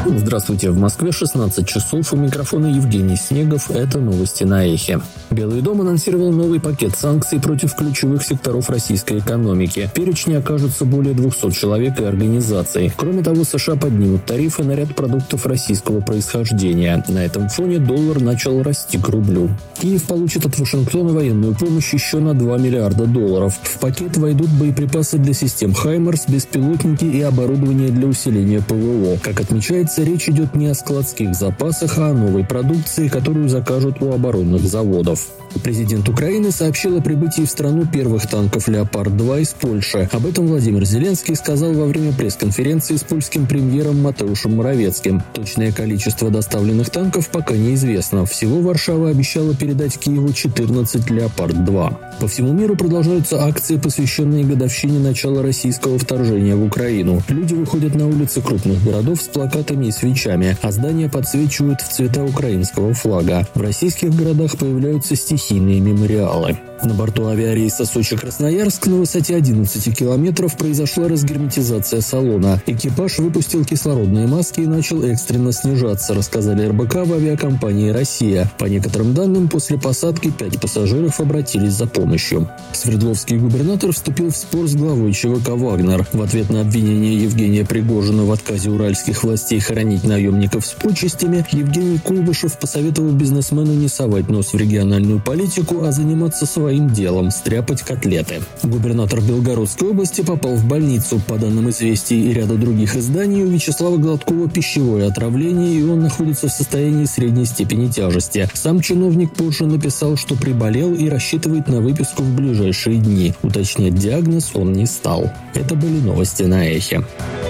Здравствуйте, в Москве 16 часов, у микрофона Евгений Снегов, это новости на Эхе. Белый дом анонсировал новый пакет санкций против ключевых секторов российской экономики. В перечне окажутся более 200 человек и организаций. Кроме того, США поднимут тарифы на ряд продуктов российского происхождения. На этом фоне доллар начал расти к рублю. Киев получит от Вашингтона военную помощь еще на $2 миллиарда. В пакет войдут боеприпасы для систем «Хаймарс», беспилотники и оборудование для усиления ПВО. Как отмечается, речь идет не о складских запасах, а о новой продукции, которую закажут у оборонных заводов. Президент Украины сообщил о прибытии в страну первых танков «Леопард-2» из Польши. Об этом Владимир Зеленский сказал во время пресс-конференции с польским премьером Матеушем Моровецким. Точное количество доставленных танков пока неизвестно. Всего Варшава обещала передать Киеву 14 «Леопард-2». По всему миру продолжаются акции, посвященные годовщине начала российского вторжения в Украину. Люди выходят на улицы крупных городов с плакатами и свечами, а здания подсвечивают в цвета украинского флага. В российских городах появляются стихийные мемориалы. На борту авиарейса Сочи-Красноярск на высоте 11 километров произошла разгерметизация салона. Экипаж выпустил кислородные маски и начал экстренно снижаться, рассказали РБК в авиакомпании «Россия». По некоторым данным, после посадки 5 пассажиров обратились за помощью. Свердловский губернатор вступил в спор с главой ЧВК «Вагнер». В ответ на обвинение Евгения Пригожина в отказе уральских властей хоронить наемников с почестями, Евгений Куйбышев посоветовал бизнесмену не совать нос в региональную политику, а заниматься своим делом – стряпать котлеты. Губернатор Белгородской области попал в больницу. По данным «Известий» и ряда других изданий, у Вячеслава Гладкова пищевое отравление, и он находится в состоянии средней степени тяжести. Сам чиновник позже написал, что приболел и рассчитывает на выписку в ближайшие дни. Уточнять диагноз он не стал. Это были новости на Эхе.